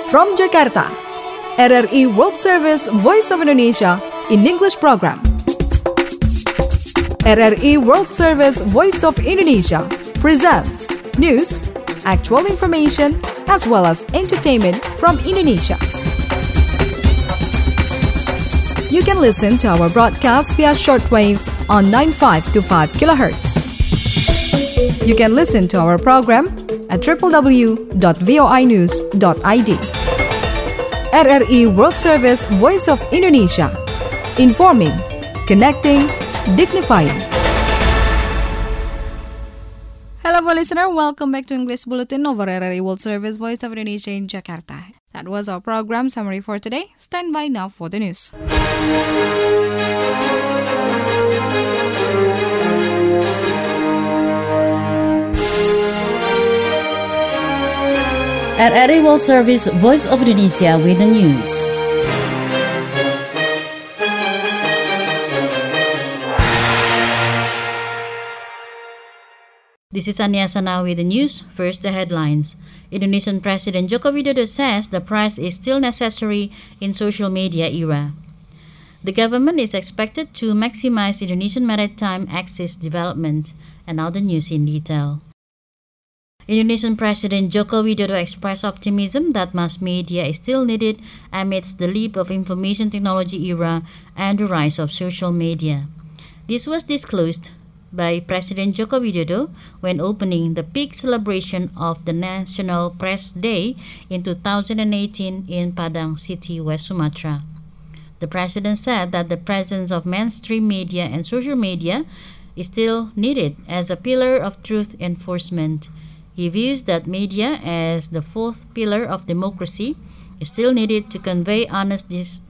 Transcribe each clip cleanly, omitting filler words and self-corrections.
From Jakarta, RRI World Service Voice of Indonesia in English program. RRI World Service Voice of Indonesia presents news, actual information, as well as entertainment from Indonesia. You can listen to our broadcast via shortwave on 9525 kHz. You can listen to our program at www.voinews.id. RRI World Service Voice of Indonesia. Informing, connecting, dignifying. Hello listener, welcome back to English Bulletin over RRI World Service Voice of Indonesia in Jakarta. That was our program summary for today. Stand by now for the news. RRI World Service Voice of Indonesia with the news. This is Ania Sana with the news. First, the headlines. Indonesian President Joko Widodo says the press is still necessary in social media era. The government is expected to maximize Indonesian maritime axis development. And now the news in detail. Indonesian President Joko Widodo expressed optimism that mass media is still needed amidst the leap of information technology era and the rise of social media. This was disclosed by President Joko Widodo when opening the peak celebration of the National Press Day in 2018 in Padang City, West Sumatra. The President said that the presence of mainstream media and social media is still needed as a pillar of truth enforcement. He views that media as the fourth pillar of democracy is still needed to convey honest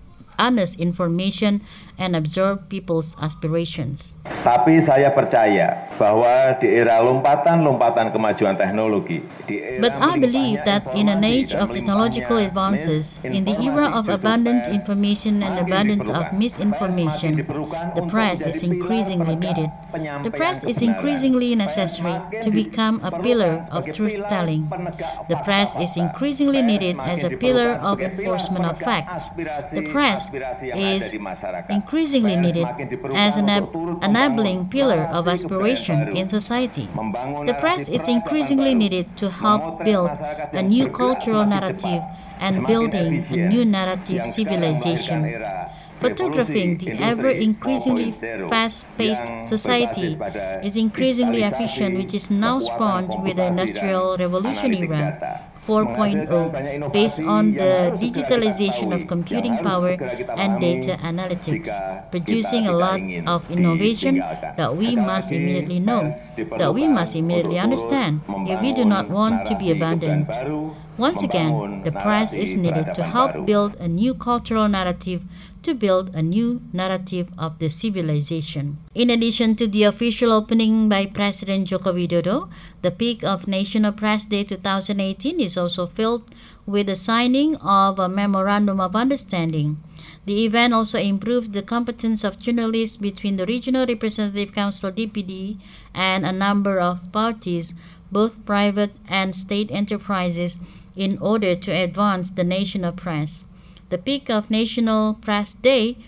information and absorb people's aspirations. Tapi saya percaya bahwa di era lompatan kemajuan teknologi, But I believe that in an age of technological advances, in the era of abundant information and abundance of misinformation, the press is increasingly needed. The press is increasingly necessary to become a pillar of truth-telling. The press is increasingly needed as a pillar of enforcement of facts. The press is increasingly needed as an enabling pillar of aspiration in society. The press is increasingly needed to help build a new cultural narrative and building a new narrative civilization. Photographing the ever-increasingly fast-paced society is increasingly efficient, which is now spawned with the Industrial Revolution era 4.0, based on the digitalization of computing power and data analytics, producing a lot of innovation that we must immediately know, that we must immediately understand if we do not want to be abandoned. Once again, the press is needed to help build a new cultural narrative, to build a new narrative of the civilization. In addition to the official opening by President Joko Widodo, the peak of National Press Day 2018 is also filled with the signing of a Memorandum of Understanding. The event also improves the competence of journalists between the Regional Representative Council DPD and a number of parties, both private and state enterprises, in order to advance the national press. The peak of National Press Day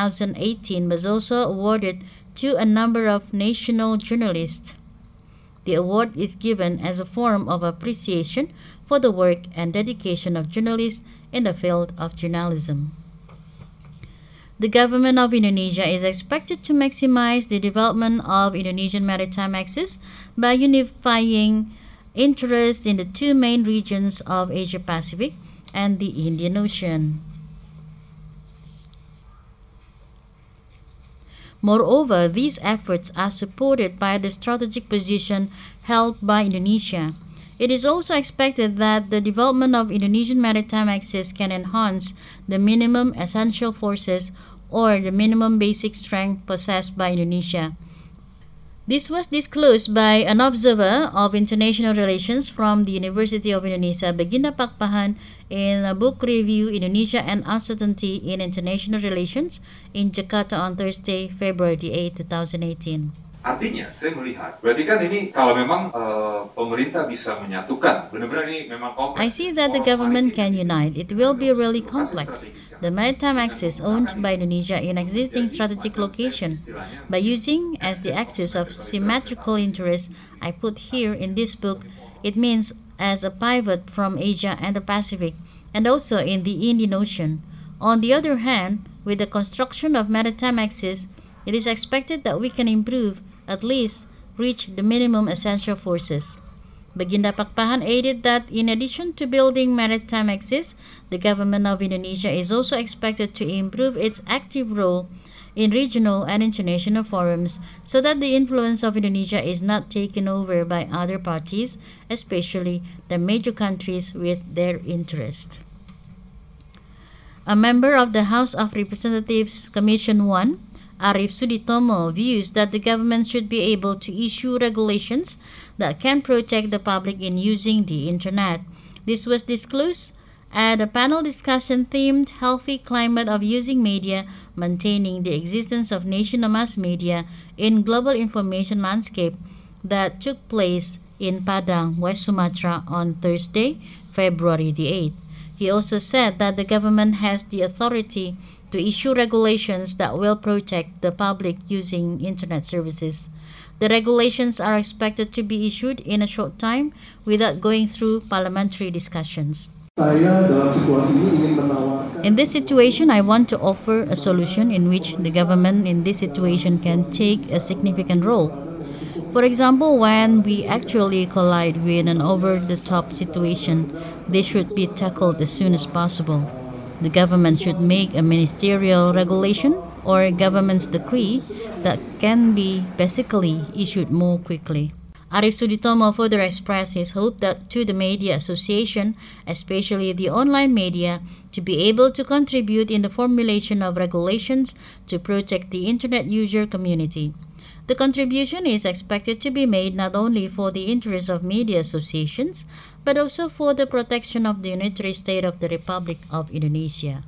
2018 was also awarded to a number of national journalists. The award is given as a form of appreciation for the work and dedication of journalists in the field of journalism. The government of Indonesia is expected to maximize the development of Indonesian maritime axis by unifying interest in the two main regions of Asia Pacific and the Indian Ocean. Moreover, these efforts are supported by the strategic position held by Indonesia. It is also expected that the development of Indonesian maritime axis can enhance the minimum essential forces or the minimum basic strength possessed by Indonesia. This was disclosed by an observer of international relations from the University of Indonesia, Baginda Pakpahan, in a book review, Indonesia and Uncertainty in International Relations, in Jakarta on Thursday, February 8, 2018. Artinya, saya melihat, berarti kan ini kalau memang pemerintah bisa menyatukan, benar-benar ini memang kompleks. I see that the government can unite. It will be really complex. The maritime axis owned by Indonesia in existing strategic location. By using as the axis of symmetrical interest I put here in this book, it means as a pivot from Asia and the Pacific, and also in the Indian Ocean. On the other hand, with the construction of maritime axis, it is expected that we can improve, at least reach the minimum essential forces. Baginda Pakpahan added that in addition to building maritime axis, the government of Indonesia is also expected to improve its active role in regional and international forums so that the influence of Indonesia is not taken over by other parties, especially the major countries with their interest. A member of the House of Representatives Commission 1, Arif Suditomo, views that the government should be able to issue regulations that can protect the public in using the internet. This was disclosed at a panel discussion themed Healthy Climate of Using Media, Maintaining the Existence of National Mass Media in Global Information Landscape that took place in Padang, West Sumatra on Thursday, February the 8th. He also said that the government has the authority to issue regulations that will protect the public using internet services. The regulations are expected to be issued in a short time without going through parliamentary discussions. In this situation, I want to offer a solution in which the government in this situation can take a significant role. For example, when we actually collide with an over-the-top situation, they should be tackled as soon as possible. The government should make a ministerial regulation or a government's decree that can be basically issued more quickly. Arif Suditomo further expressed his hope that to the media association, especially the online media, to be able to contribute in the formulation of regulations to protect the internet user community. The contribution is expected to be made not only for the interest of media associations, but also for the protection of the unitary state of the Republic of Indonesia.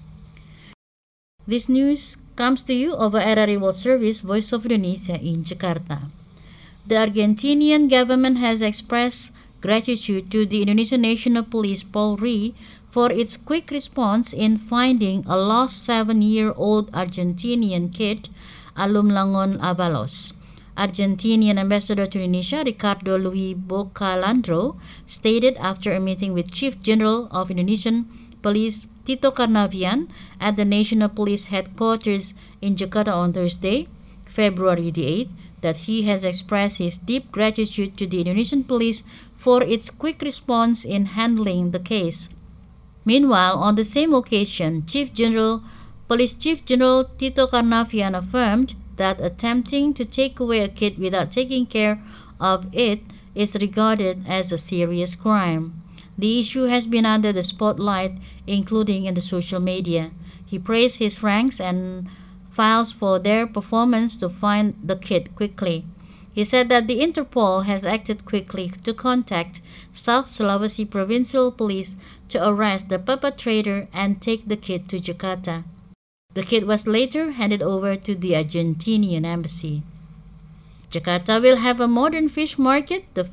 This news comes to you over RRI World Service, Voice of Indonesia in Jakarta. The Argentinian government has expressed gratitude to the Indonesian National Police Polri for its quick response in finding a lost 7-year-old Argentinian kid, Alum Langon Avalos. Argentinian Ambassador to Indonesia, Ricardo Luis Bocalandro, stated after a meeting with Chief General of Indonesian Police Tito Karnavian at the National Police Headquarters in Jakarta on Thursday, February the 8th, that he has expressed his deep gratitude to the Indonesian police for its quick response in handling the case. Meanwhile, on the same occasion, Police Chief General Tito Karnavian affirmed that attempting to take away a kid without taking care of it is regarded as a serious crime. The issue has been under the spotlight, including in the social media. He praised his ranks and files for their performance to find the kid quickly. He said that the Interpol has acted quickly to contact South Sulawesi Provincial Police to arrest the perpetrator and take the kid to Jakarta. The kid was later handed over to the Argentinian embassy. Jakarta will have a modern fish market, the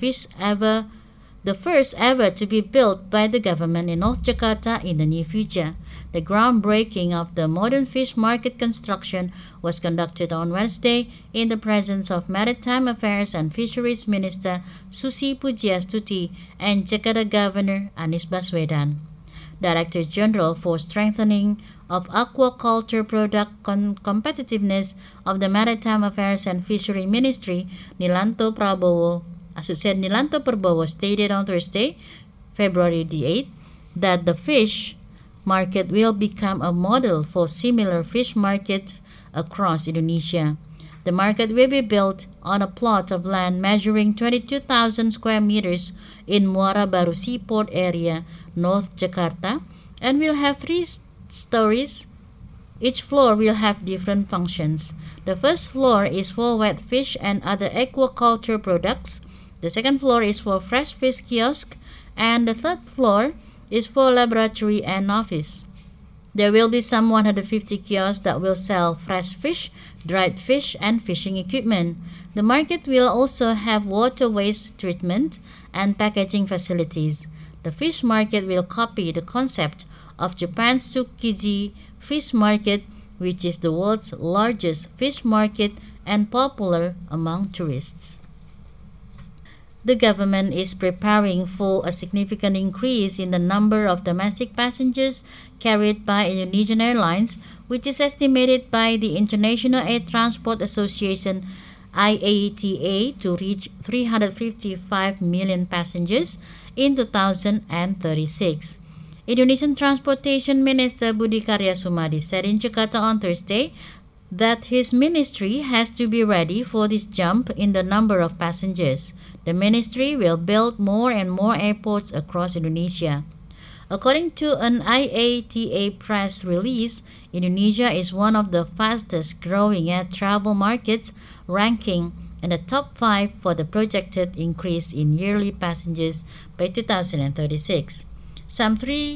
first ever to be built by the government in North Jakarta in the near future. The groundbreaking of the modern fish market construction was conducted on Wednesday in the presence of Maritime Affairs and Fisheries Minister Susi Pujiastuti and Jakarta Governor Anies Baswedan. Director General for Strengthening of Aquaculture Product Competitiveness of the Maritime Affairs and Fishery Ministry, Nilanto Prabowo, Associate Nilanto Prabowo, stated on Thursday, February the 8th, that the fish market will become a model for similar fish markets across Indonesia. The market will be built on a plot of land measuring 22,000 square meters in Muara Baru Seaport area, North Jakarta, and will have 3 stories. Each floor will have different functions. The first floor is for wet fish and other aquaculture products. The second floor is for fresh fish kiosk, and the third floor is for laboratory and office. There will be some 150 kiosks that will sell fresh fish, dried fish, and fishing equipment. The market will also have water waste treatment and packaging facilities. The fish market will copy the concept of Japan's Tsukiji Fish Market, which is the world's largest fish market and popular among tourists. The government is preparing for a significant increase in the number of domestic passengers carried by Indonesian Airlines, which is estimated by the International Air Transport Association IATA to reach 355 million passengers in 2036. Indonesian Transportation Minister Budi Karya Sumadi said in Jakarta on Thursday that his ministry has to be ready for this jump in the number of passengers. The ministry will build more and more airports across Indonesia. According to an IATA press release, Indonesia is one of the fastest growing air travel markets, ranking in the top 5 for the projected increase in yearly passengers by 2036. Some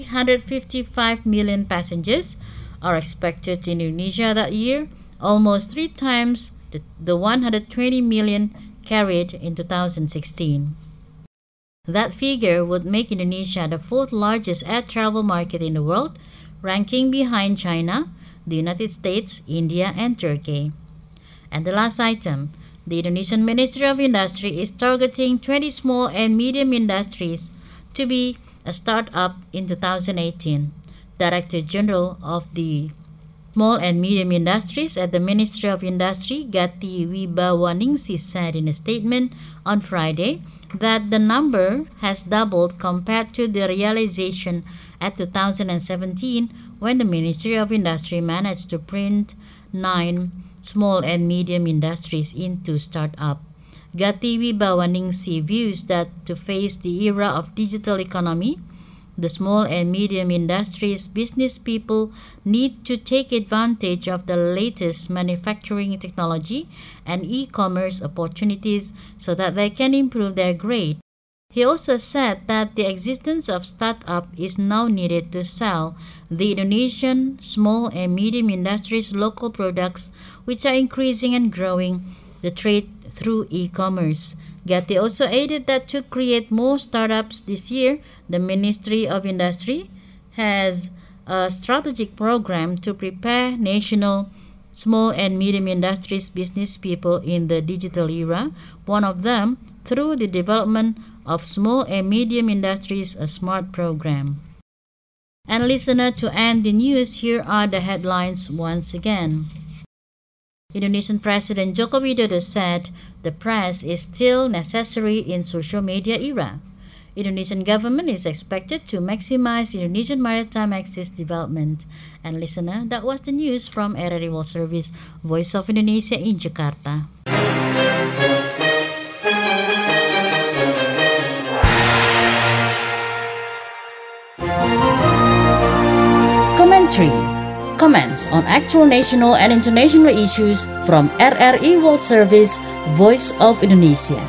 355 million passengers are expected in Indonesia that year, almost 3 times the 120 million carried in 2016. That figure would make Indonesia the 4th largest air travel market in the world, ranking behind China, the United States, India, and Turkey. And the last item, the Indonesian Ministry of Industry is targeting 20 small and medium industries to be a startup in 2018. Director General of the Small and Medium Industries at the Ministry of Industry, Gati Wibawaningsih, said in a statement on Friday that the number has doubled compared to the realization at 2017 when the Ministry of Industry managed to print 9 small and medium industries into startup. Gati Wibawaningsih views that to face the era of digital economy, the small and medium industries business people need to take advantage of the latest manufacturing technology and e-commerce opportunities so that they can improve their grade. He also said that the existence of startup is now needed to sell the Indonesian small and medium industries local products, which are increasing and growing the trade through e-commerce. Gati also added that to create more startups this year, the Ministry of Industry has a strategic program to prepare national small and medium industries business people in the digital era, one of them through the development of Small and Medium Industries, a SMART program. And listener, to end the news, here are the headlines once again. Indonesian President Joko Widodo said the press is still necessary in social media era. Indonesian government is expected to maximize Indonesian maritime access development. And listener, that was the news from RRI World Service, Voice of Indonesia in Jakarta. Commentary. Comments on actual national and international issues from RRI World Service, Voice of Indonesia.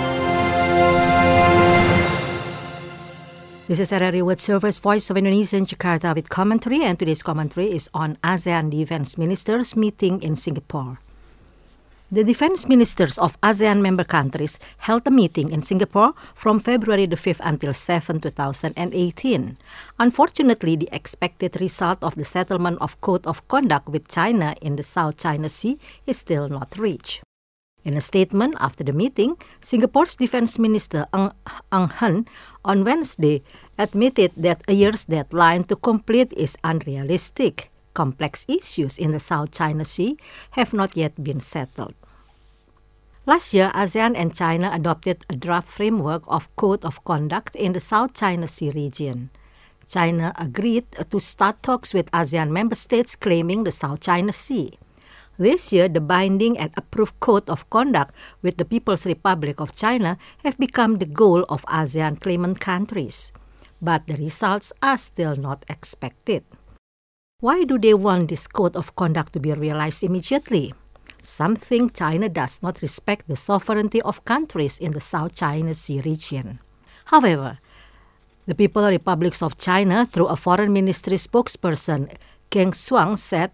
This is RRI World Service, Voice of Indonesia in Jakarta with commentary, and today's commentary is on ASEAN Defense Ministers meeting in Singapore. The defense ministers of ASEAN member countries held a meeting in Singapore from February the 5th until 7, 2018. Unfortunately, the expected result of the settlement of Code of Conduct with China in the South China Sea is still not reached. In a statement after the meeting, Singapore's Defense Minister Ng Hen on Wednesday admitted that a year's deadline to complete is unrealistic. Complex issues in the South China Sea have not yet been settled. Last year, ASEAN and China adopted a draft framework of Code of Conduct in the South China Sea region. China agreed to start talks with ASEAN member states claiming the South China Sea. This year, the binding and approved Code of Conduct with the People's Republic of China have become the goal of ASEAN claimant countries. But the results are still not expected. Why do they want this Code of Conduct to be realized immediately? Some think China does not respect the sovereignty of countries in the South China Sea region. However, the People's Republic of China, through a foreign ministry spokesperson, Geng Shuang, said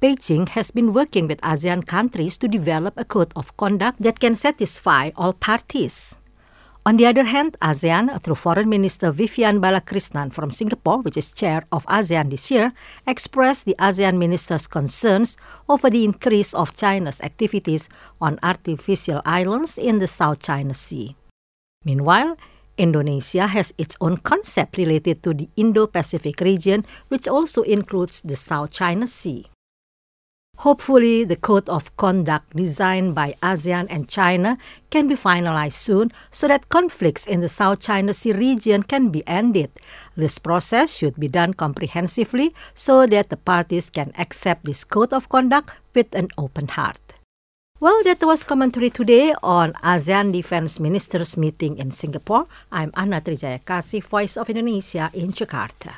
Beijing has been working with ASEAN countries to develop a code of conduct that can satisfy all parties. On the other hand, ASEAN, through Foreign Minister Vivian Balakrishnan from Singapore, which is chair of ASEAN this year, expressed the ASEAN ministers' concerns over the increase of China's activities on artificial islands in the South China Sea. Meanwhile, Indonesia has its own concept related to the Indo-Pacific region, which also includes the South China Sea. Hopefully, the code of conduct designed by ASEAN and China can be finalized soon so that conflicts in the South China Sea region can be ended. This process should be done comprehensively so that the parties can accept this code of conduct with an open heart. Well, that was commentary today on ASEAN Defense Ministers meeting in Singapore. I'm Anna Trijayakasih, Voice of Indonesia in Jakarta.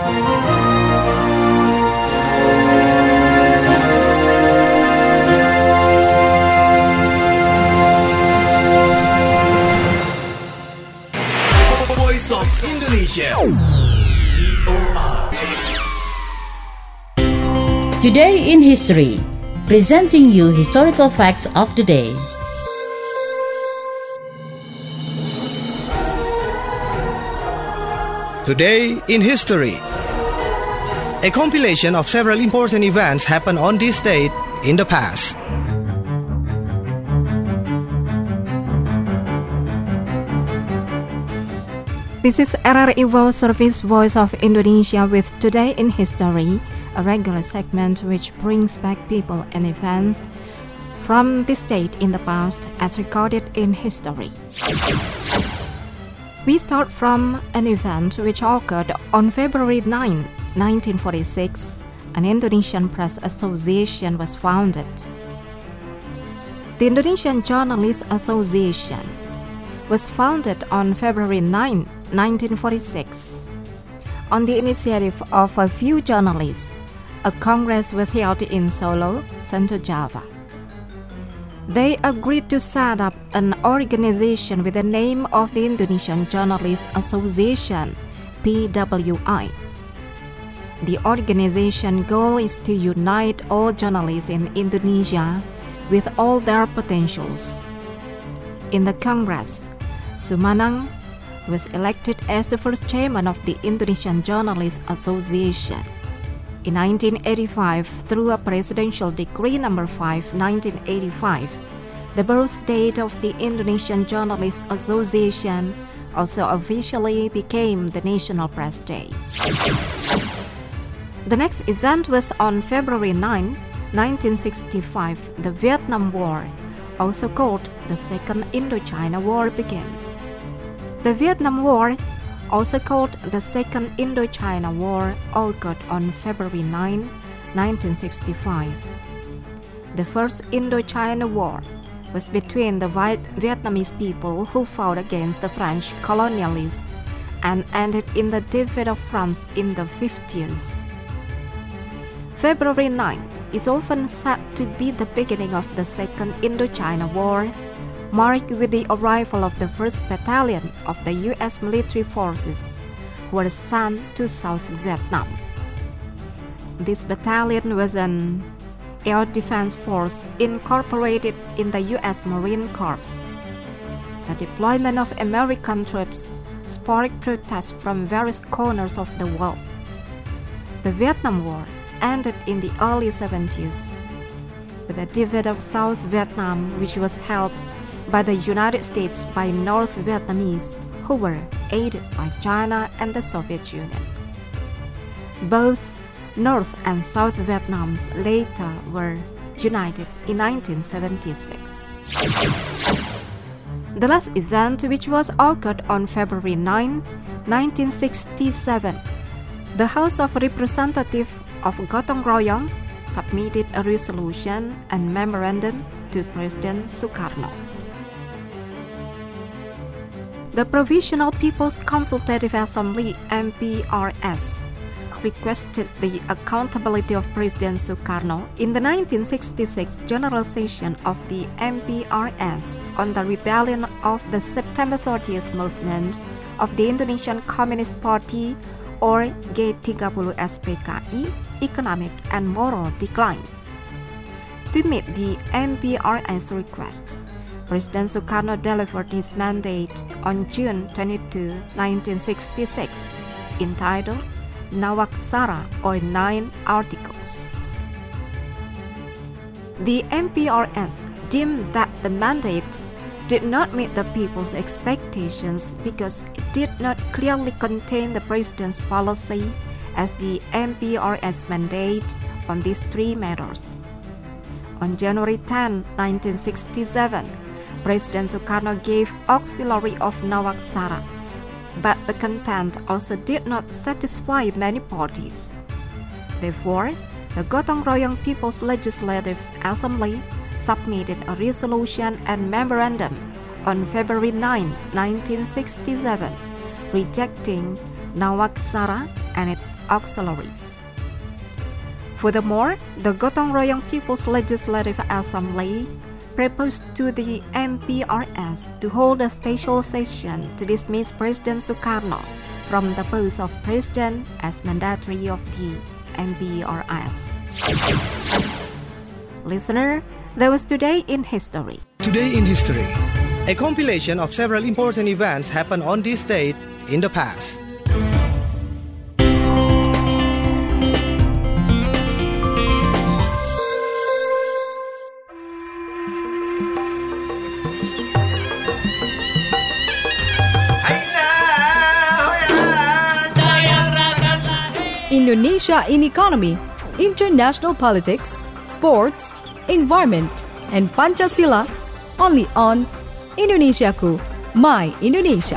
Voice of Indonesia. Today in History, presenting you historical facts of the day. Today in History. A compilation of several important events happened on this date in the past. This is RRI World Service Voice of Indonesia with Today in History, a regular segment which brings back people and events from this date in the past as recorded in history. We start from an event which occurred on February 9, 1946. An Indonesian Press Association was founded. The Indonesian Journalists Association was founded on February 9, 1946. On the initiative of a few journalists, a congress was held in Solo, Central Java. They agreed to set up an organization with the name of the Indonesian Journalists Association, PWI. The organization goal is to unite all journalists in Indonesia with all their potentials. In the Congress, Sumanang was elected as the first chairman of the Indonesian Journalists Association. In 1985, through a Presidential Decree No. 5, 1985, the birth date of the Indonesian Journalists Association also officially became the National Press Day. The next event was on February 9, 1965, the Vietnam War, also called the Second Indochina War, began. The Vietnam War, also called the Second Indochina War, occurred on February 9, 1965. The First Indochina War was between the Vietnamese people who fought against the French colonialists and ended in the defeat of France in the 50s. February 9 is often said to be the beginning of the Second Indochina War, marked with the arrival of the 1st Battalion of the U.S. military forces, who were sent to South Vietnam. This battalion was an air defense force incorporated in the U.S. Marine Corps. The deployment of American troops sparked protests from various corners of the world. The Vietnam War ended in the early 70s with the defeat of South Vietnam, which was held by the United States by North Vietnamese, who were aided by China and the Soviet Union. Both North and South Vietnams later were united in 1976. The last event, which was occurred on February 9, 1967, the House of Representatives of Gotong Royong submitted a resolution and memorandum to President Sukarno. The Provisional People's Consultative Assembly, MPRS, requested the accountability of President Sukarno in the 1966 General Session of the MPRS on the rebellion of the September 30th movement of the Indonesian Communist Party, or G30 SPKI, economic and moral decline. To meet the MPRS request, President Sukarno delivered his mandate on June 22, 1966, entitled Nawaksara, or 9 Articles. The MPRS deemed that the mandate did not meet the people's expectations because it did not clearly contain the President's policy as the MPRS mandate on these 3 matters. On January 10, 1967, President Sukarno gave auxiliary of Nawaksara, but the content also did not satisfy many parties. Therefore, the Gotong Royong People's Legislative Assembly submitted a resolution and memorandum on February 9, 1967, rejecting Nawaksara and its auxiliaries. Furthermore, the Gotong Royong People's Legislative Assembly proposed to the MPRS to hold a special session to dismiss President Sukarno from the post of President as mandatory of the MPRS. Listener, that was Today in History. Today in History, a compilation of several important events happened on this date in the past. Indonesia in economy, international politics, sports, environment, and Pancasila, only on Indonesiaku, My Indonesia.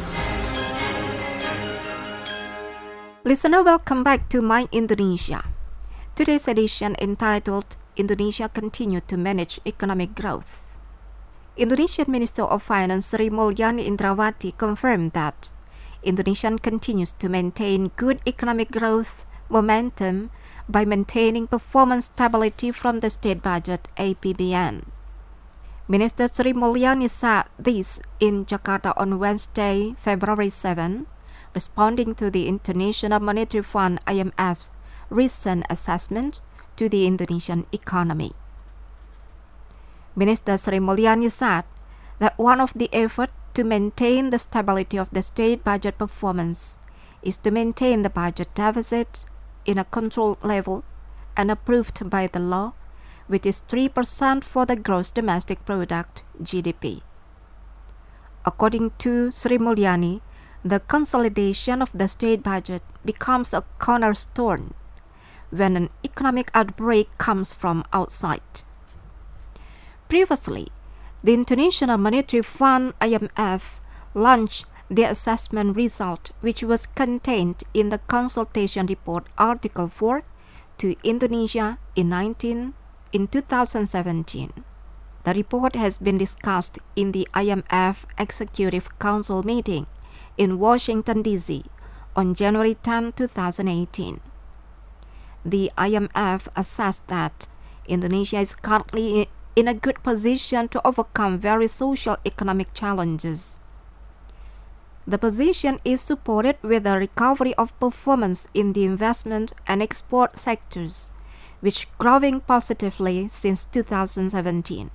Listener, welcome back to My Indonesia. Today's edition entitled Indonesia Continued to Manage Economic Growth. Indonesian Minister of Finance Sri Mulyani Indrawati confirmed that Indonesia continues to maintain good economic growth momentum by maintaining performance stability from the state budget APBN. Minister Sri Mulyani said this in Jakarta on Wednesday, February 7, responding to the International Monetary Fund IMF's recent assessment to the Indonesian economy. Minister Sri Mulyani said that one of the efforts to maintain the stability of the state budget performance is to maintain the budget deficit in a controlled level and approved by the law, which is 3% for the gross domestic product (GDP). According to Sri Mulyani, the consolidation of the state budget becomes a cornerstone when an economic outbreak comes from outside. Previously, the International Monetary Fund (IMF) launched the assessment result, which was contained in the consultation report Article 4 to Indonesia in 2017. The report has been discussed in the IMF Executive Council meeting in Washington, D.C. on January 10, 2018. The IMF assessed that Indonesia is currently in a good position to overcome various social economic challenges. The position is supported with a recovery of performance in the investment and export sectors, which growing positively since 2017.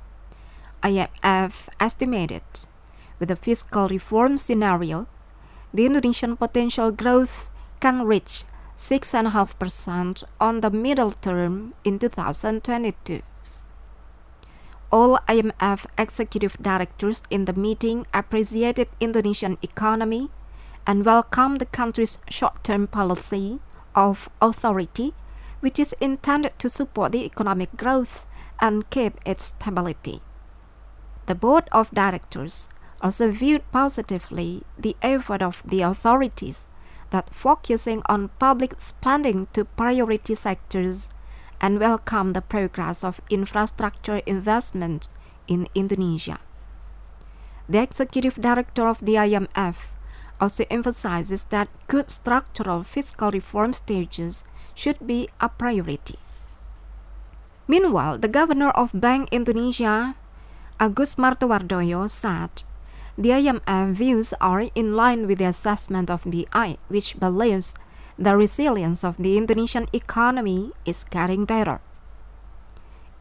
IMF estimated, with the fiscal reform scenario, the Indonesian potential growth can reach 6.5% on the middle term in 2022. All IMF executive directors in the meeting appreciated Indonesian economy and welcomed the country's short-term policy of austerity, which is intended to support the economic growth and keep its stability. The board of directors also viewed positively the effort of the authorities that focusing on public spending to priority sectors and welcome the progress of infrastructure investment in Indonesia. The executive director of the IMF also emphasizes that good structural fiscal reform stages should be a priority. Meanwhile, the governor of Bank Indonesia, Agus Martowardoyo, said the IMF views are in line with the assessment of BI, which believes the resilience of the Indonesian economy is getting better.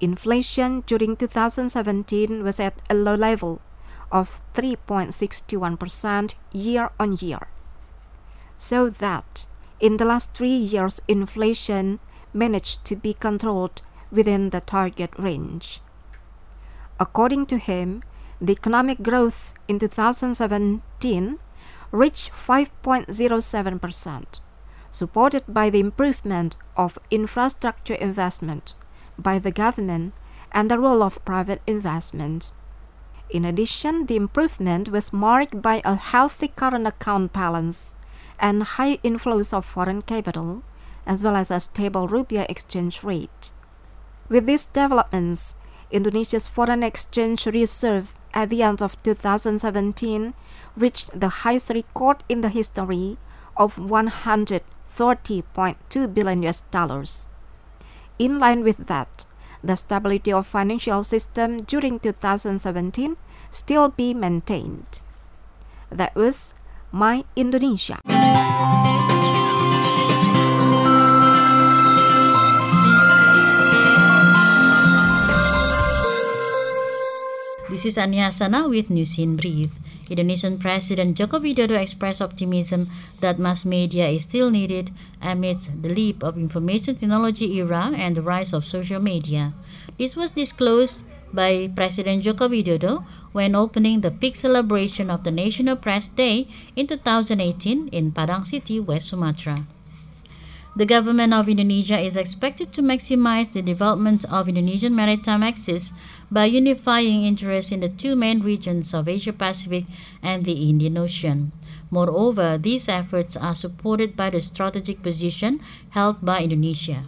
Inflation during 2017 was at a low level of 3.61% year-on-year, so that in the last 3 years inflation managed to be controlled within the target range. According to him, the economic growth in 2017 reached 5.07%, supported by the improvement of infrastructure investment by the government and the role of private investment. In addition, the improvement was marked by a healthy current account balance and high inflows of foreign capital, as well as a stable rupiah exchange rate. With these developments, Indonesia's foreign exchange reserve at the end of 2017 reached the highest record in the history of $130.2 billion. In line with that, the stability of financial system during 2017 still be maintained. That was My Indonesia. This is Ania Asana with News in Brief. Indonesian President Joko Widodo expressed optimism that mass media is still needed amidst the leap of information technology era and the rise of social media. This was disclosed by President Joko Widodo when opening the peak celebration of the National Press Day in 2018 in Padang City, West Sumatra. The government of Indonesia is expected to maximize the development of Indonesian maritime axis by unifying interests in the two main regions of Asia-Pacific and the Indian Ocean. Moreover, these efforts are supported by the strategic position held by Indonesia.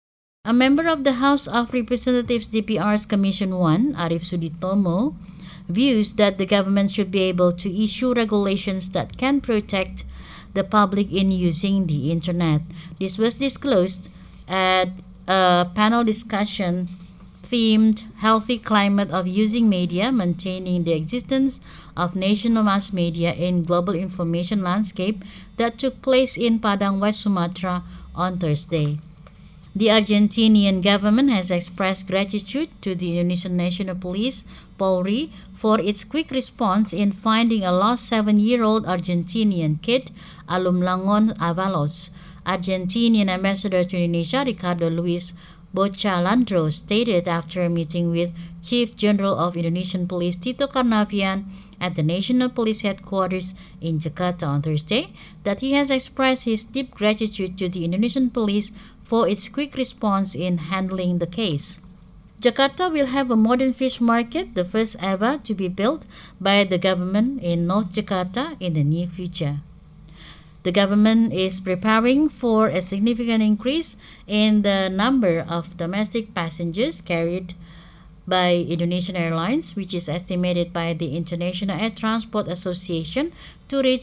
A member of the House of Representatives DPR's Commission 1, Arif Suditomo, views that the government should be able to issue regulations that can protect the public in using the internet. This was disclosed at a panel discussion themed Healthy Climate of Using Media, Maintaining the Existence of National Mass Media in Global Information Landscape that took place in Padang, West Sumatra on Thursday. The Argentinian government has expressed gratitude to the Indonesian National Police, Polri, for its quick response in finding a lost 7-year-old Argentinian kid, Alum Langon Avalos. Argentinian Ambassador to Indonesia, Ricardo Luis Bocalandro, stated after a meeting with Chief General of Indonesian Police Tito Karnavian at the National Police Headquarters in Jakarta on Thursday that he has expressed his deep gratitude to the Indonesian police for its quick response in handling the case. Jakarta will have a modern fish market, the first ever to be built by the government in North Jakarta in the near future. The government is preparing for a significant increase in the number of domestic passengers carried by Indonesian Airlines, which is estimated by the International Air Transport Association to reach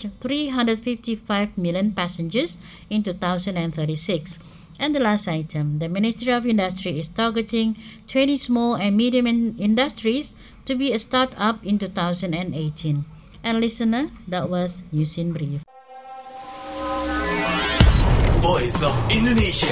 355 million passengers in 2036. And the last item, the Ministry of Industry is targeting 20 small and medium industries to be a start-up in 2018. And listener, that was News in Brief. Voice of Indonesia.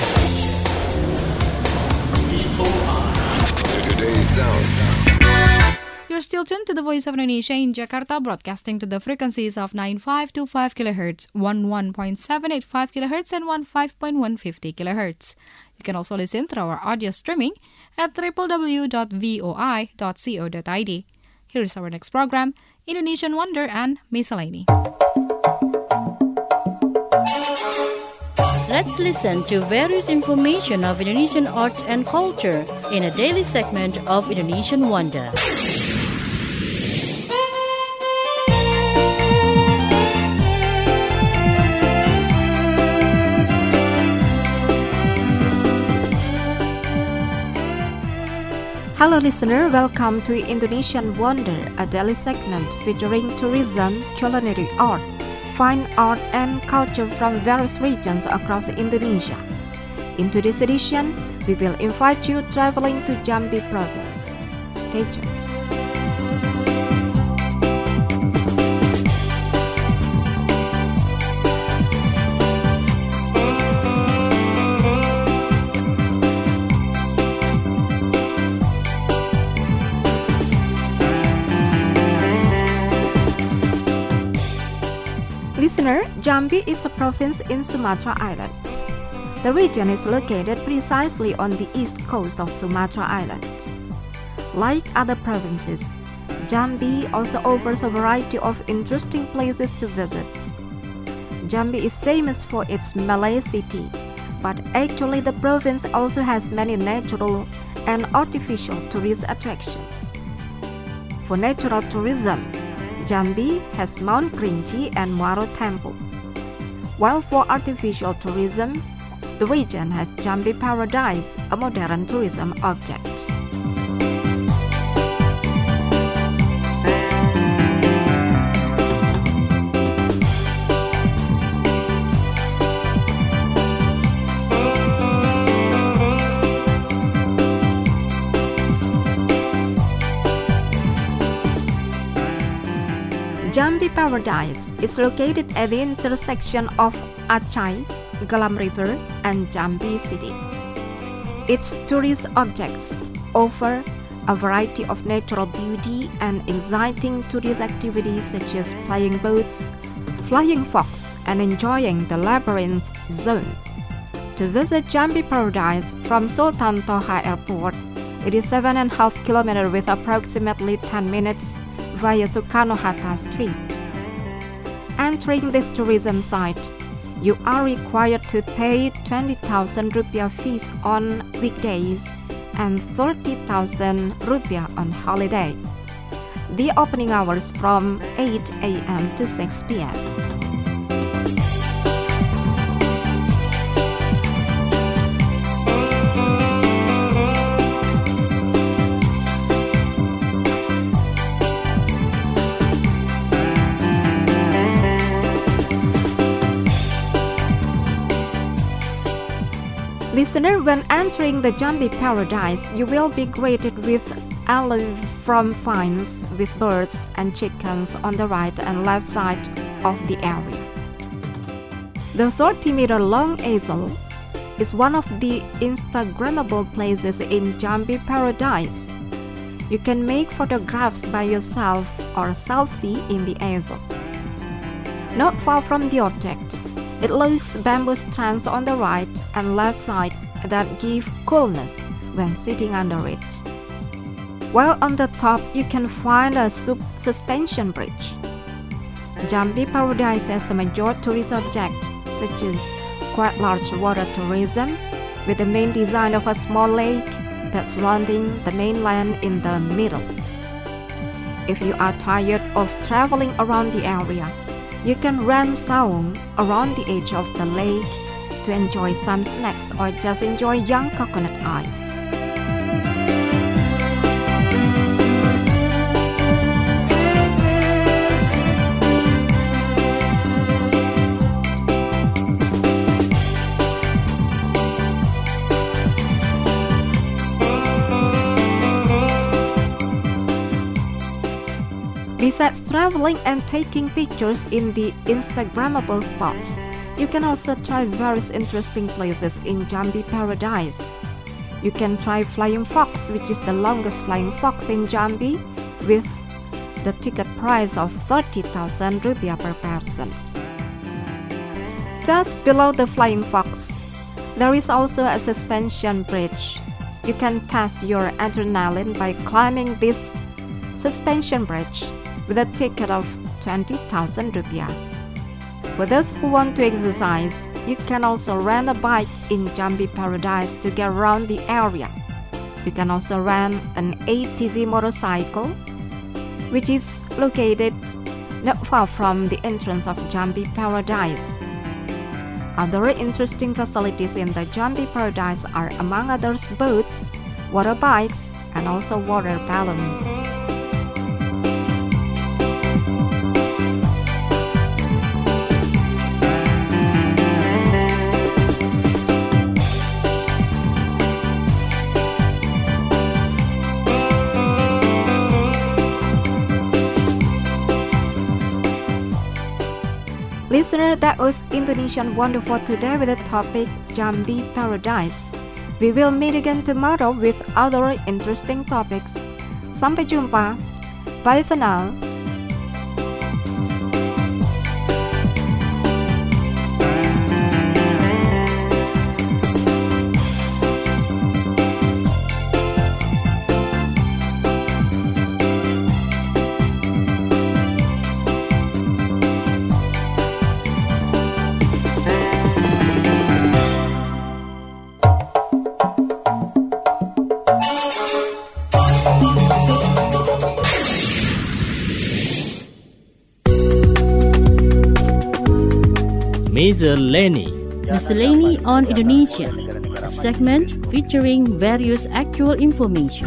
VOA. Today's sound. You're still tuned to the Voice of Indonesia in Jakarta, broadcasting to the frequencies of 9525 kHz, 11.785 kHz, and 15.150 kHz. You can also listen through our audio streaming at www.voi.co.id. Here's our next program, Indonesian Wonder and Miscellany. Let's listen to various information of Indonesian arts and culture in a daily segment of Indonesian Wonder. Hello listener, welcome to Indonesian Wonder, a daily segment featuring tourism, culinary art, fine art and culture from various regions across Indonesia. In today's edition, we will invite you traveling to Jambi province. Stay tuned. Listener, Jambi is a province in Sumatra Island. The region is located precisely on the east coast of Sumatra Island. Like other provinces, Jambi also offers a variety of interesting places to visit. Jambi is famous for its Malay city, but actually the province also has many natural and artificial tourist attractions. For natural tourism, Jambi has Mount Kerinci and Muaro Temple, while for artificial tourism, the region has Jambi Paradise, a modern tourism object. Jambi Paradise is located at the intersection of Acai, Galam River, and Jambi City. Its tourist objects offer a variety of natural beauty and exciting tourist activities such as playing boats, flying fox, and enjoying the labyrinth zone. To visit Jambi Paradise from Sultan Toha Airport, it is 7.5 kilometers with approximately 10 minutes via Soekarno-Hatta Street. Entering this tourism site, you are required to pay 20,000 rupiah fees on weekdays and 30,000 rupiah on holiday. The opening hours from 8 a.m. to 6 p.m. Listener, when entering the Jambi Paradise, you will be greeted with olive from vines with birds and chickens on the right and left side of the area. The 30-meter-long easel is one of the Instagrammable places in Jambi Paradise. You can make photographs by yourself or a selfie in the easel. Not far from the object, it looks bamboo strands on the right and left side that give coolness when sitting under it. While on the top, you can find a suspension bridge. Jambi Paradise has a major tourist object, such as quite large water tourism, with the main design of a small lake that's surrounding the mainland in the middle. If you are tired of traveling around the area, you can rent saung around the edge of the lake to enjoy some snacks or just enjoy young coconut ice. Besides traveling and taking pictures in the Instagrammable spots, you can also try various interesting places in Jambi Paradise. You can try Flying Fox, which is the longest flying fox in Jambi, with the ticket price of 30,000 rupiah per person. Just below the Flying Fox, there is also a suspension bridge. You can test your adrenaline by climbing this suspension bridge with a ticket of 20,000 rupiah. For those who want to exercise, you can also rent a bike in Jambi Paradise to get around the area. You can also rent an ATV motorcycle, which is located not far from the entrance of Jambi Paradise. Other interesting facilities in the Jambi Paradise are, among others, boats, water bikes, and also water balloons. Listener, that was Indonesian Wonder for today with the topic Jambi Paradise. We will meet again tomorrow with other interesting topics. Sampai jumpa. Bye for now. Miscellany. Miscellany on Indonesia, a segment featuring various actual information.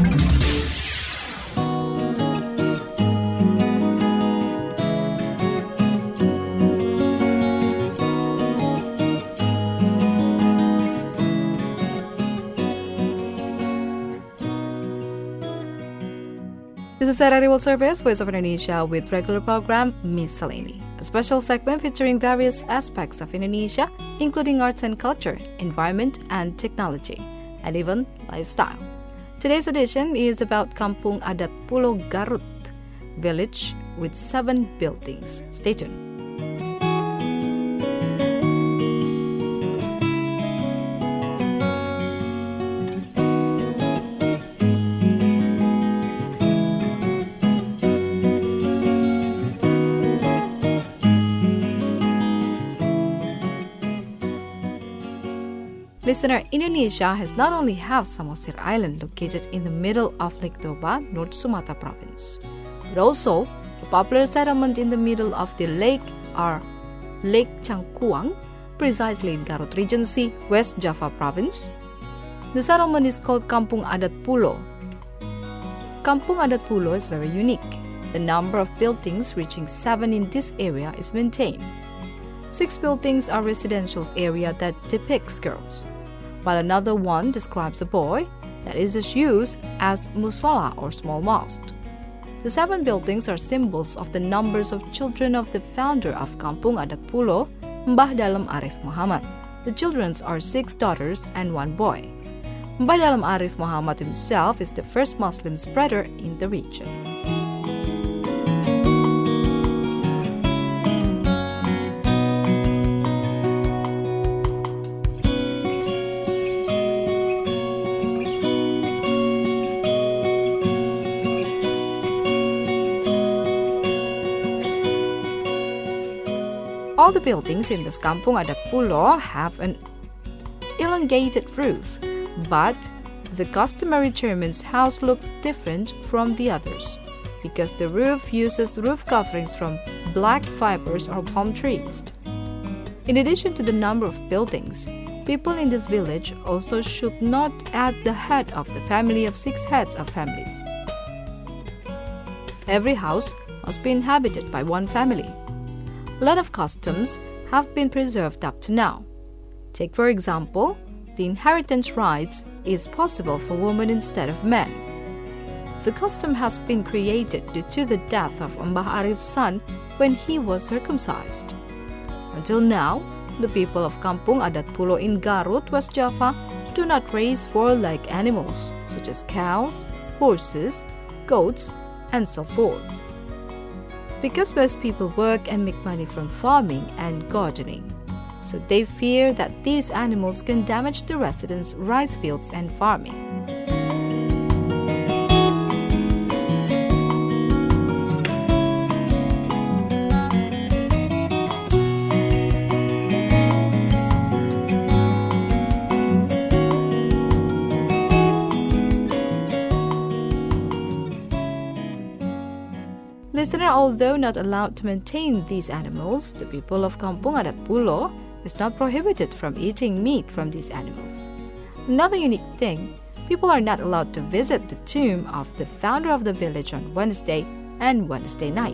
This is RRI World Service, Voice of Indonesia, with regular program Miscellany, a special segment featuring various aspects of Indonesia, including arts and culture, environment and technology, and even lifestyle. Today's edition is about Kampung Adat Pulo Garut, village with 7 buildings. Stay tuned. Listener, Indonesia has not only have Samosir Island located in the middle of Lake Toba, North Sumatra province, but also a popular settlement in the middle of the lake are Lake Cangkuang, precisely in Garut Regency, West Java province. The settlement is called Kampung Adat Pulo. Kampung Adat Pulo is very unique. The number of buildings reaching 7 in this area is maintained. 6 buildings are residential area that depicts girls, while another one describes a boy that is used as musola or small mosque. The 7 buildings are symbols of the numbers of children of the founder of Kampung Adat Pulo, Mbah Dalem Arif Muhammad. The children are 6 daughters and 1 boy. Mbah Dalem Arif Muhammad himself is the first Muslim spreader in the region. All the buildings in this Kampung Adat Pulo have an elongated roof, but the customary German's house looks different from the others because the roof uses roof coverings from black fibers or palm trees. In addition to the number of buildings, people in this village also should not add the head of the family of 6 heads of families. Every house must be inhabited by 1 family. A lot of customs have been preserved up to now. Take for example, the inheritance rights is possible for women instead of men. The custom has been created due to the death of Mbah Arif's son when he was circumcised. Until now, the people of Kampung Adat Pulo in Garut, West Java, do not raise warlike animals such as cows, horses, goats, and so forth. Because most people work and make money from farming and gardening, so they fear that these animals can damage the residents' rice fields and farming. Listener, although not allowed to maintain these animals, the people of Kampung Adat Pulo is not prohibited from eating meat from these animals. Another unique thing, people are not allowed to visit the tomb of the founder of the village on Wednesday and Wednesday night.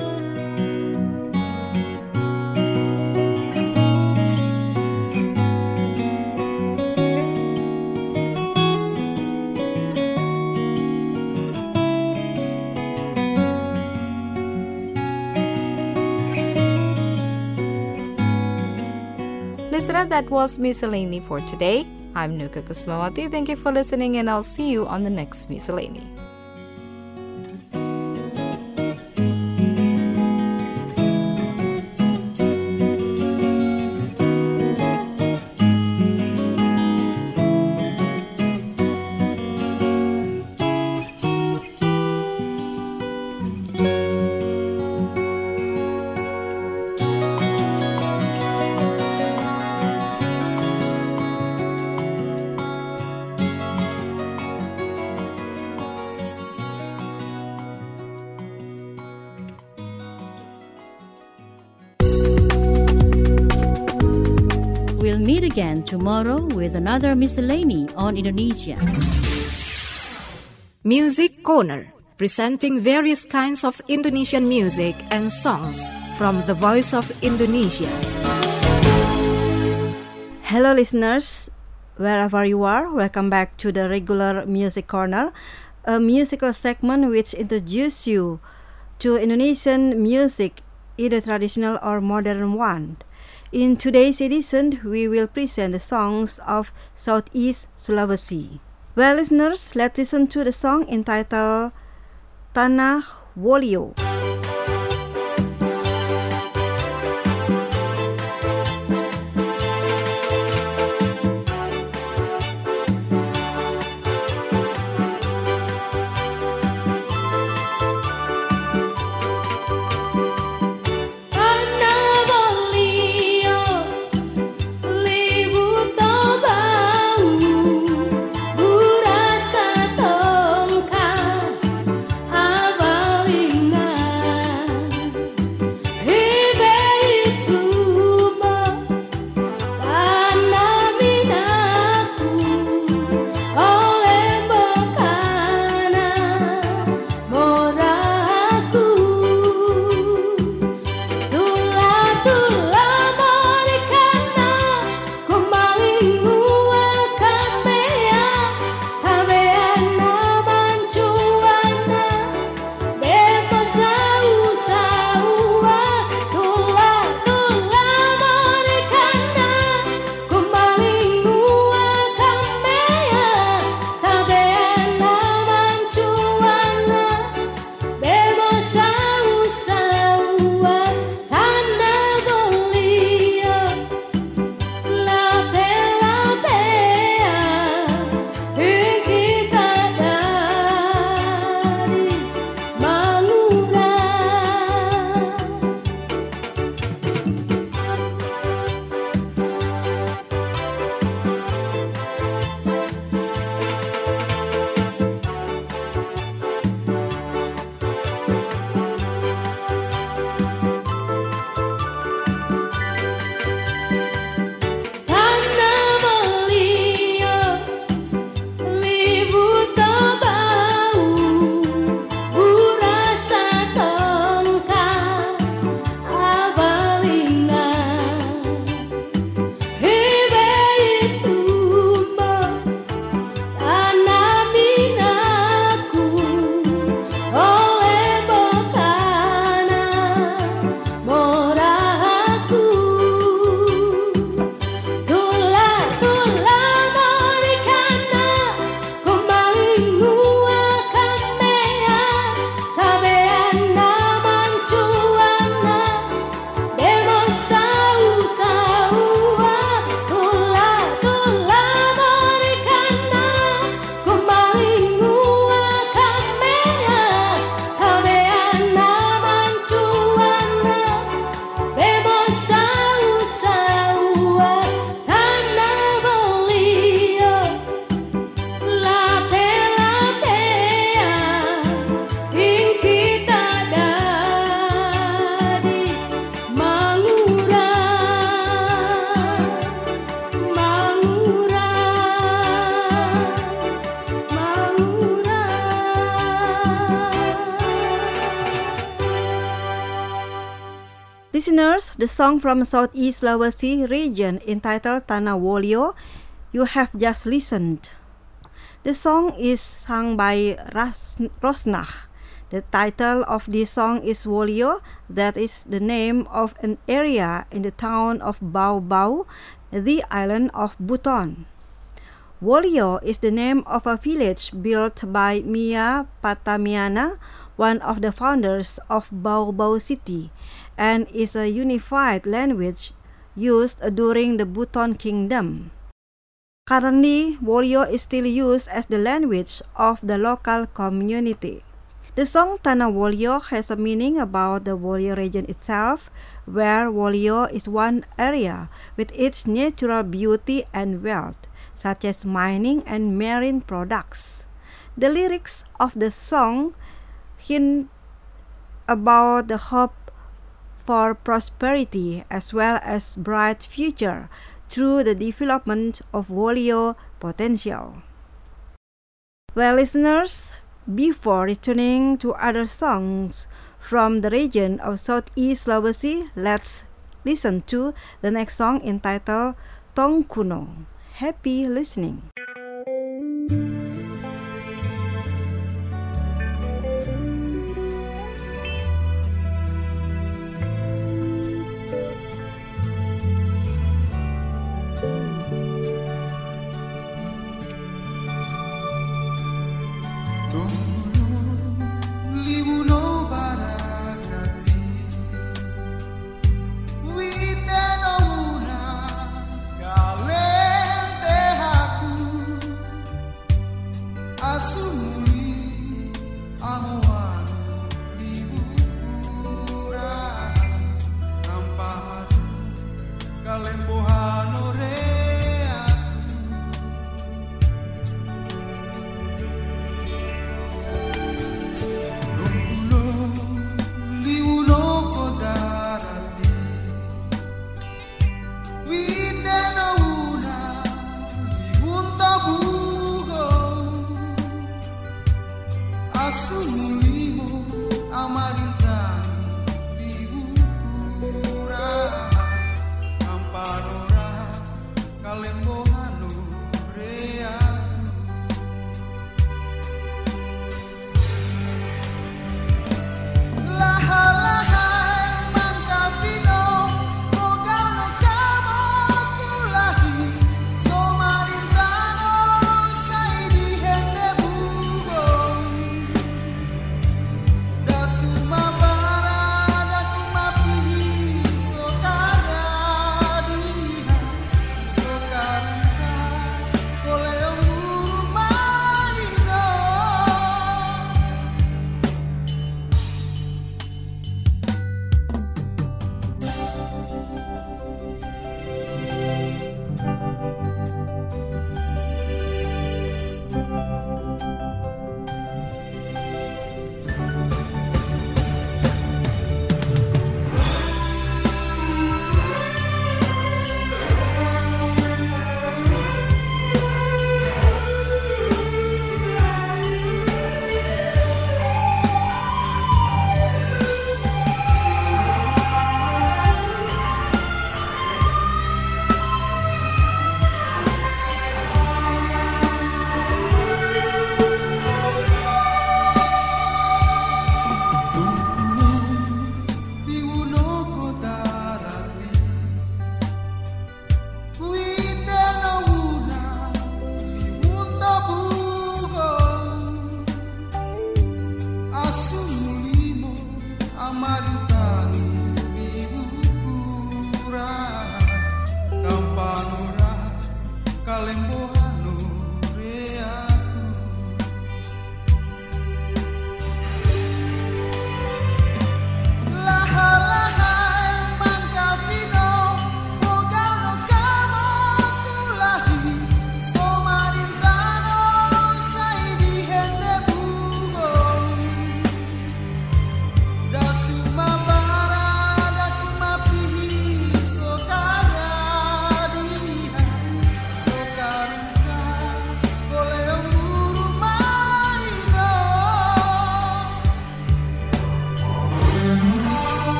Listener, that was Miscellany for today. I'm Nuka Kusmawati. Thank you for listening, and I'll see you on the next Miscellany. tomorrow with another miscellany on Indonesia. Music Corner, presenting various kinds of Indonesian music and songs from the Voice of Indonesia. Hello listeners, wherever you are, welcome back to the regular Music Corner, a musical segment which introduces you to Indonesian music, either traditional or modern one. In today's edition, we will present the songs of Southeast Sulawesi. Well, listeners, let's listen to the song entitled Tanah Wolio. Listeners, the song from Southeast Sulawesi region entitled Tanah Wolio you have just listened. The song is sung by Rosnah. The title of this song is Wolio, that is the name of an area in the town of Bau Bau, the island of Buton. Wolio is the name of a village built by Mia Patamiana, one of the founders of Bau Bau city, and is a unified language used during the Buton Kingdom. Currently, Wolio is still used as the language of the local community. The song Tanah Wolio has a meaning about the Wolio region itself, where Wolio is one area with its natural beauty and wealth, such as mining and marine products. The lyrics of the song hint about the hope for prosperity as well as bright future through the development of Wolio potential. Well, listeners, before returning to other songs from the region of Southeast Sulawesi, let's listen to the next song entitled Tong Kuno. Happy listening.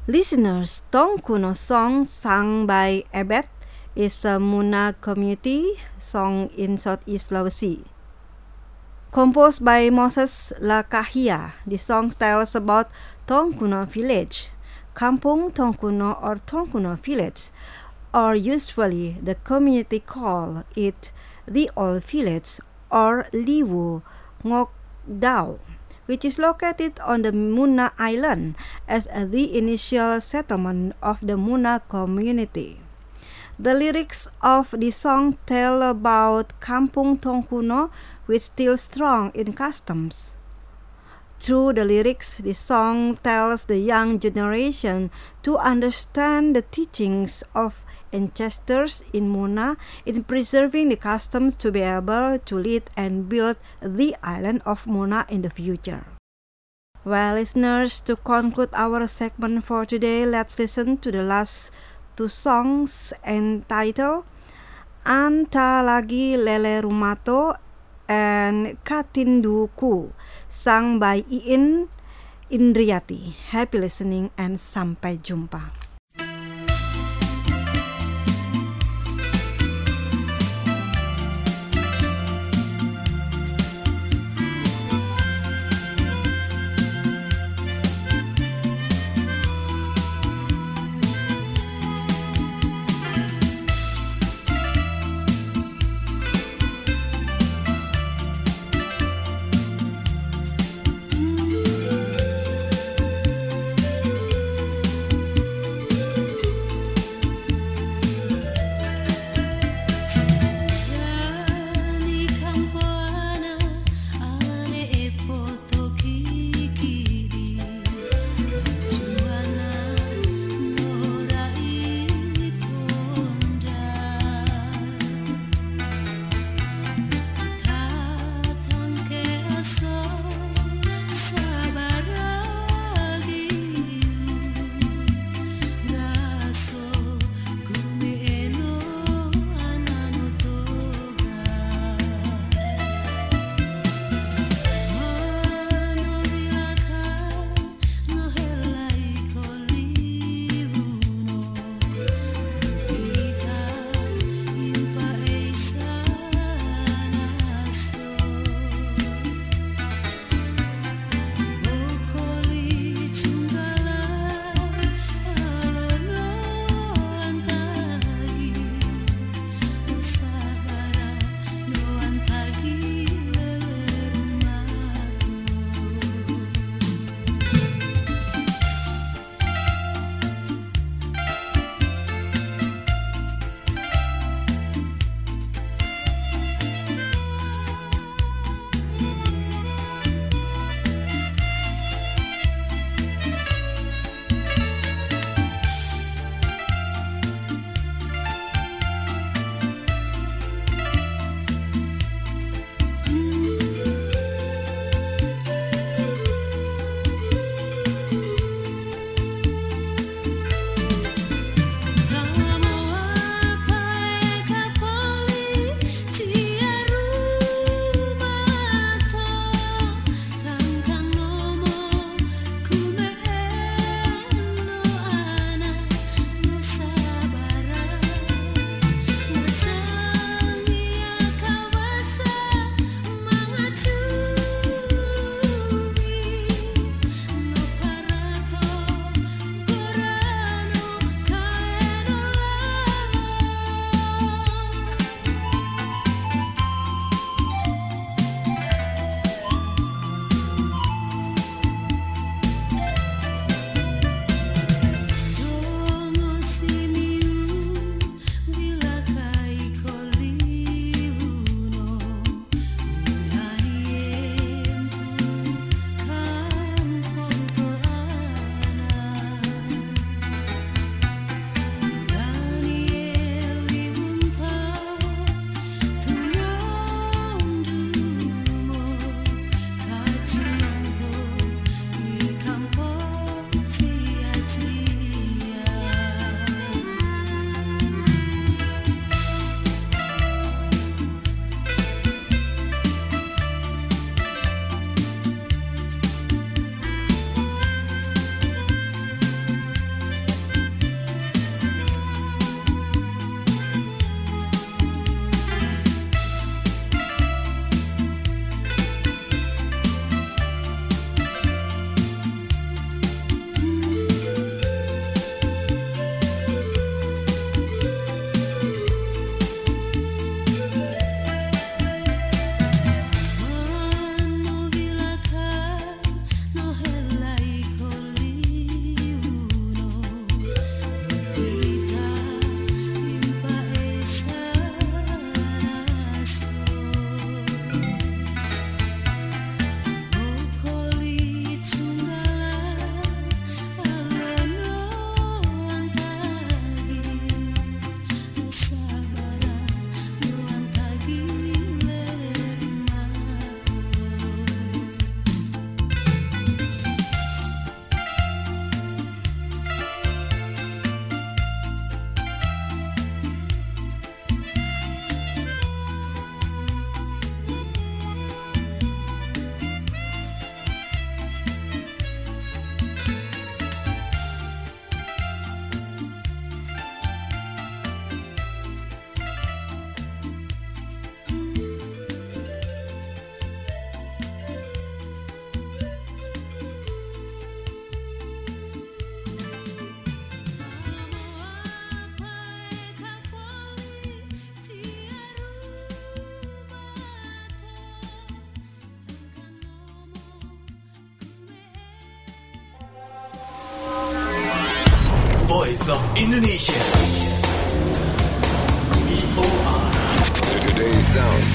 Listeners, Tong Kuno song sung by Ebet is a Muna community song in Southeast Sulawesi. Composed by Moses Lakahia, the song tells about Tong Kuno village. Kampung Tong Kuno or Tong Kuno village, or usually the community call it the Old Village or Liwu Ngok Dao, which is located on the Muna Island as the initial settlement of the Muna community. The lyrics of the song tell about Kampung Tong Kuno, which still strong in customs. Through the lyrics, the song tells the young generation to understand the teachings of ancestors in Muna in preserving the customs to be able to lead and build the island of Muna in the future. Well, listeners, to conclude our segment for today, let's listen to the last two songs entitled Anta Lagi Lele Rumato and Katinduku, sung by Iin Indriati. Happy listening and sampai jumpa. Voice of Indonesia. VOA. Today's Sounds.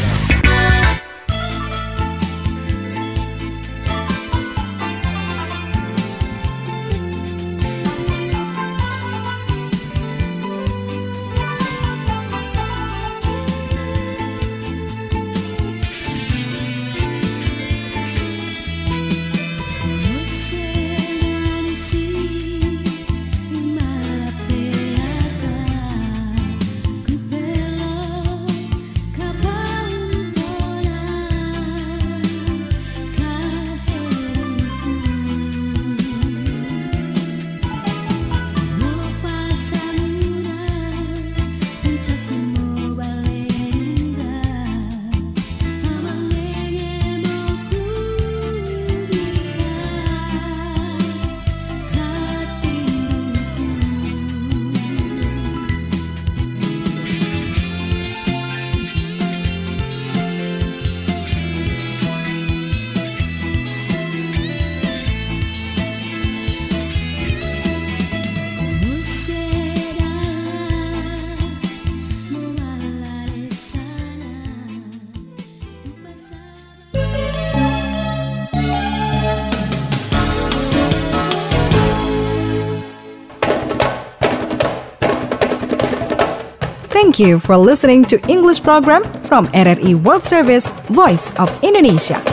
Thank you for listening to English program from RRI World Service, Voice of Indonesia.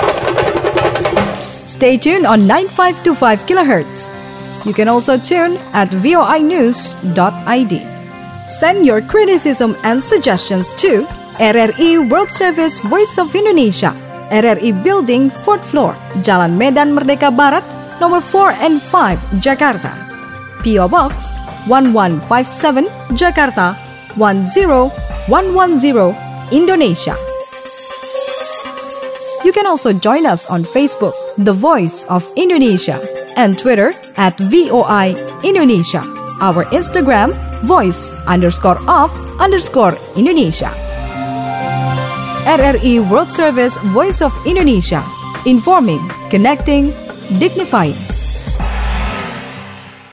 Stay tuned on 9525 kHz. You can also tune at voinews.id. Send your criticism and suggestions to RRI World Service, Voice of Indonesia, RRI Building, 4th floor, Jalan Medan Merdeka Barat, nomor 4 and 5, Jakarta. PO Box 1157, Jakarta 10110, Indonesia. You can also join us on Facebook, The Voice of Indonesia, and Twitter at VOI Indonesia. Our Instagram, voice_of_Indonesia. RRI World Service, Voice of Indonesia. Informing, connecting, dignifying.